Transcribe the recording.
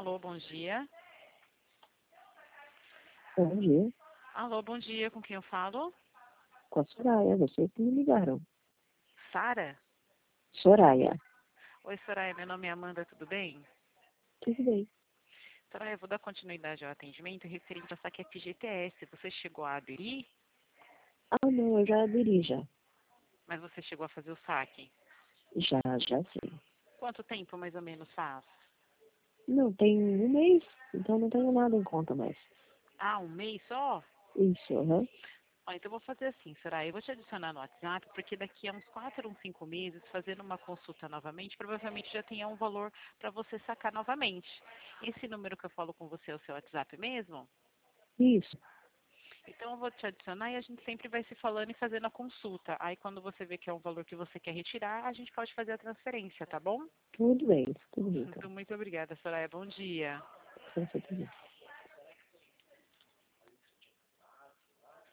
Alô, bom dia. Bom dia. Alô, bom dia, com quem eu falo? Com a Soraya, vocês que me ligaram. Sara? Soraya. Oi, Soraya, meu nome é Amanda, tudo bem? Tudo bem. Soraya, eu vou dar continuidade ao atendimento referente ao saque FGTS. Você chegou a aderir, Ah, não, eu já aderi já. mas você chegou a fazer o saque. Já sei. Quanto tempo mais ou menos faz? Não, tem um mês, então não tenho nada em conta mais. Ah, um mês só? Isso, aham. Ó, então eu vou fazer assim, Soraya, eu vou te adicionar no WhatsApp, porque daqui a uns 4 ou 5 meses, fazendo uma consulta novamente, provavelmente já tenha um valor para você sacar novamente. Esse número que eu falo com você é o seu WhatsApp mesmo? Isso. Então eu vou te adicionar e a gente sempre vai se falando e fazendo a consulta. Aí quando você vê que é um valor que você quer retirar, a gente pode fazer a transferência, tá bom? Tudo bem então. Então muito obrigada, Soraya. Bom dia. Pra você também.